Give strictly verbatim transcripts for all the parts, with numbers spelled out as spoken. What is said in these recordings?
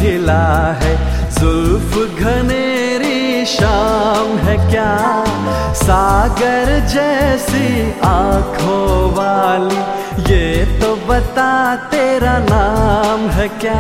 खिला है, जुल्फ घनेरी शाम है क्या, सागर जैसी आंखों वाली, ये तो बता तेरा नाम है क्या।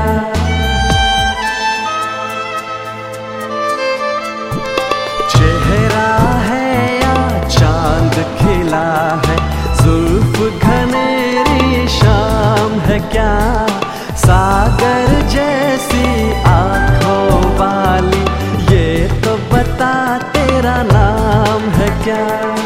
चेहरा है या चांद खिला है, जुल्फ घनेरी शाम है क्या, सागर जैसी आंखों वाली, ये तो बता तेरा नाम है क्या।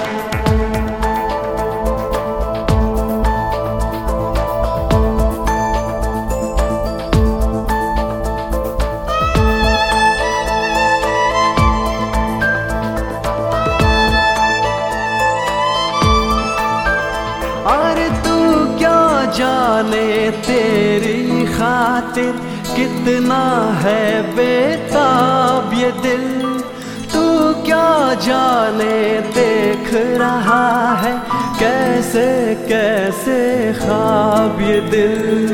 अरे तू क्या जाने तेरी खातिर कितना है बेताब ये दिल, तू क्या जाने देख रहा है कैसे कैसे ख्वाब ये दिल।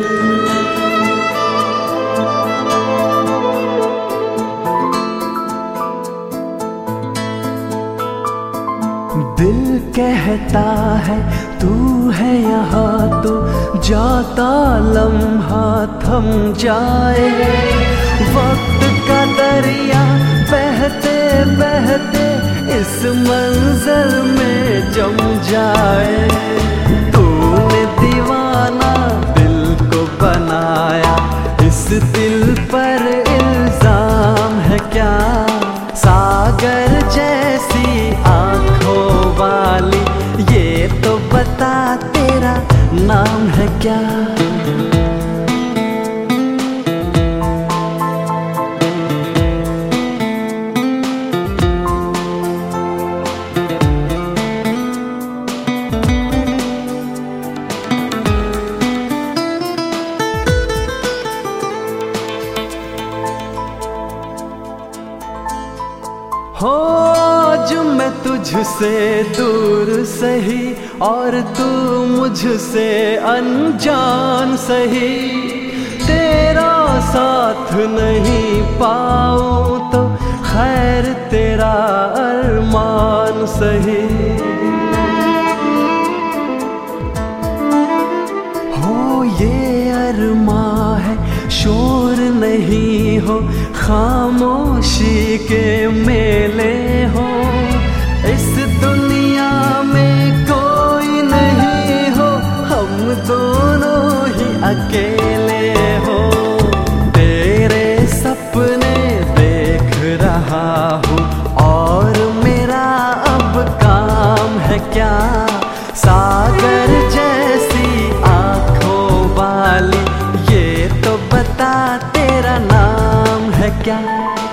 दिल कहता है तू है यहाँ तो जाता लम्हा थम जाए, वक्त का दरिया बहते बहते इस मंजर में जम जाए। तूने दीवाना दिल को बनाया, इस दिल पर इल्जाम है क्या, सागर जैसी आंखों वाली, ये तो बता तेरा नाम है क्या। हो जो मैं तुझसे दूर सही और तू मुझसे अनजान सही, तेरा साथ नहीं पाऊं तो खैर तेरा अरमान सही। हो ये अरमान है शोर नहीं हो, खामोशी के मेले हो, इस दुनिया में कोई नहीं हो, हम दोनों ही अकेले हो। तेरे सपने देख रहा हूँ और मेरा अब काम है क्या, सागर जैसी आंखों वाली, ये तो बता तेरा नाम है क्या।